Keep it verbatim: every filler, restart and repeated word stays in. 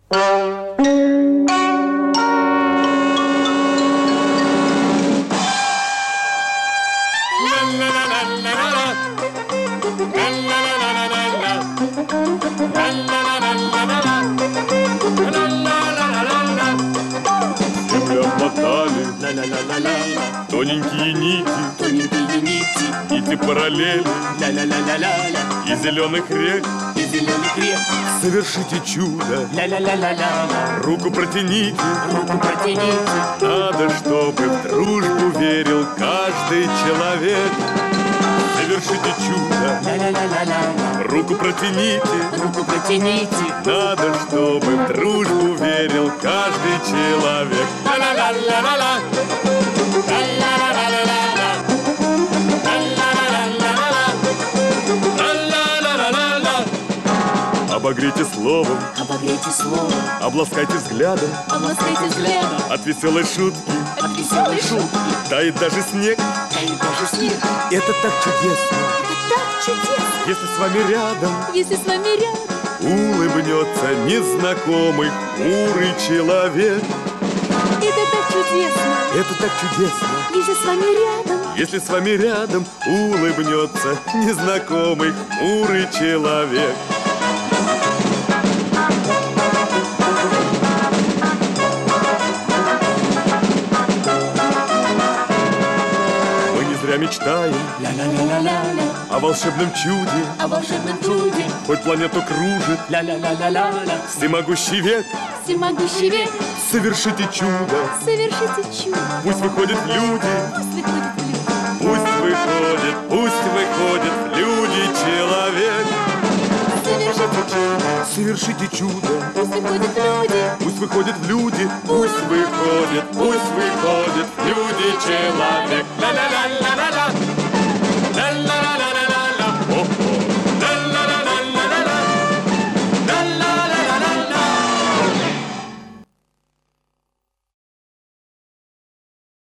Тоненькие нити, тоненькие нити, нити параллели, ля-ля-ля-ля-ля-ля, и зеленых рек. и зеленых рек. Совершите чудо, Ля-ля-ля-ля-ля-ля, руку протяните, руку протяните. надо, чтобы в дружбу верил каждый человек. Совершите чудо, Ля-ля-ля-ля-ля, руку протяните, руку протяните. надо, чтобы в дружбу верил каждый человек. Ла-ла-ла-ла-ла-ла. Обогрейте словом, Обогрейте словом, обласкайте взглядом, обласкайте взглядом. от веселой шутки От веселой шутки тает даже снег. таит даже снег. Это так чудесно, Это так чудесно, если с вами рядом если с вами рядом. улыбнется незнакомый хмурый человек. Это так чудесно, Это так чудесно, если с вами рядом. если с вами рядом улыбнется незнакомый хмурый человек. Мы не зря мечтаем Ля-ля-ля-ля-ля, о волшебном чуде, о волшебном чуде. хоть планету кружит Ля-ля-ля-ля-ля-ля, всемогущий век. всемогущий век. Совершите чудо, Совершите чудо, пусть выходят люди, пусть выходит в люди. пусть выходит, пусть выходит в люди человек. Совершите чудо, Совершите чудо, пусть выходит в люди. пусть выходит в люди, пусть выходит, пусть выходит в люди человек. Ла-ла-ла-ла-ла.